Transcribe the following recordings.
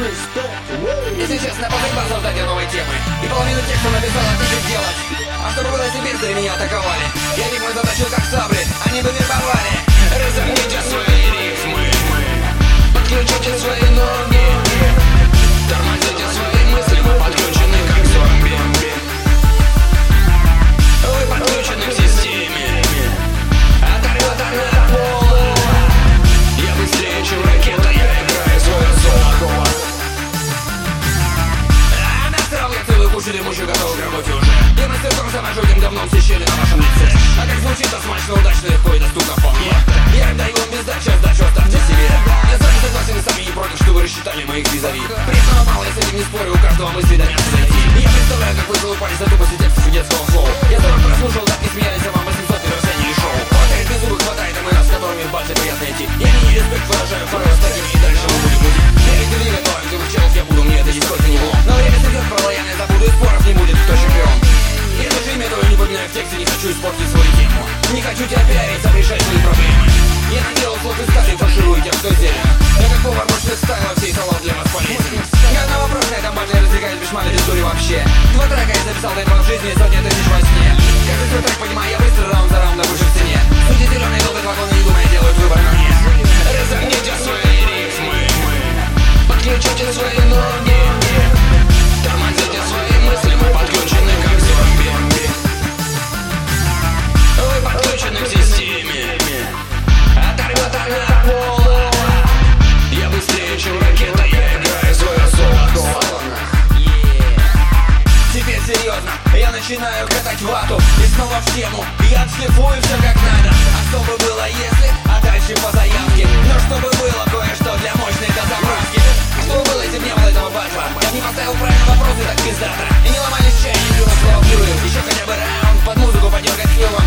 Если честно, позаебал создать новой темы. И половину текста написал, а теперь делать. А что было, если бесты меня атаковали? Я рифмы заточил как сабли, они бы вербовали. Разомните свои рифмы, подключите свои ноги, тормозите свои мысли, мы подключены как зомби. Вы подключены к системе, оторвет она от пола. Я быстрее, чем ракета, я играю свое соло. А насрал я целую кучу дымущую, готовы грабнуть уже. Я мастерком сама жутким говном все щели на вашем лице. А как звучит-то смачно, удачно, легко и доступно вполне. Я им даю вам без сдачи, а сдачу оставьте себе. Я сам согласен и сами не против, что вы рассчитали моих визави. Приятного мало, я с этим не спорю, у каждого мысли до мяса зайти. Я представляю, как вы залупались за тупости текстов и детского флоу. Я 40 прослушал, так не смеялись, а вам 800 версений и шоу. Хватает без зубы, хватает, а мы нас, с которыми в базе приятно идти. Я не респект выражаю, порой с такими и дальше мы будем мутить. Верите ли, готовим, ты челов я буду, мне это нисколько не влом. Но время сойдет, про лояльность забуду, и споров не будет, кто чемпион. Я даже имя твое не поминаю в тексте, не хочу испортить свою тему. Не хочу тебя пиарить, сам решать свои проблемы. Я наделал слов из стали, фарширую тех, кто зелен. Я как повар мощных стайла, всей салат для вас полезен. Ни одного вопрос на этом батле развлекаюсь без шмали, без дури вообще. 2 трека я записал до этого в жизни, сотни тысяч во сне. Каждый свой трек, понимаю, я быстро раунд за раундом выше в цене. Судьи зеленые долбят вагоны, не думая, делают выбор на мне. Разогните свои рифмы, подключите свои ноги, тормозите свои мысли, мы подключены как зомби. Вы подключены к системе, оторвет она от пола. Я быстрее, чем ракета, я играю свое соло. Теперь серьезно, я начинаю катать вату. И снова в тему, я отшлифую все как надо. А что бы было если, а дальше по заявке. Но чтобы было кое-что для мощной дозаправки. Что бы было, если б не было этого батла? Я бы не поставил правильные вопросы, так пиздато. И не ломались чай, не плюнул слово плюю. Еще хотя бы раунд под музыку подергать клювом.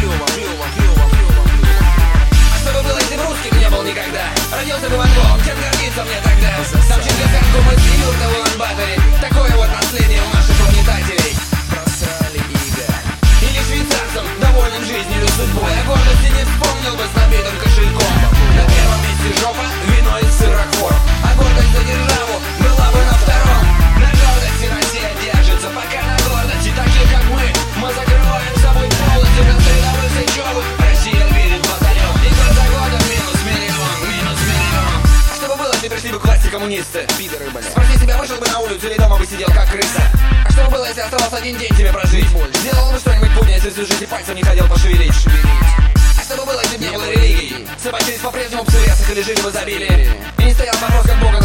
А что бы было, если бы русских не был никогда? Родился бы в Анголом, чем гордиться мне тогда? Там Чингисханку мы с юрта в Улан-Баторе. Такое вот наследие у наших угнетателей. Просрали иго. Или швейцарцам, довольным жизнью и судьбой. О гордости не вспомнил бы с набитым кошельком. На первом месте жопа, вино из сырокор. А гордость за державу была бы на втором. На гордости Россия держится, пока на гордости таких как мы закрываем собой полностью без рядовых сычевых. Россия верит в батальон. И год за годом минус миллион. А что бы было, если пришли бы к власти коммунисты? Пидоры, блядь. Спроси себя, вышел бы на улицу или дома бы сидел как крыса? А что бы было, если оставался один день тебе прожить? Сделал бы что-нибудь путнее, если всю жизнь и пальцем не хотел пошевелить. А что бы было, если бы не было религии? Собачились по-прежнему в псуриасах или жили в изобилии? И не стоял вопрос, как Бога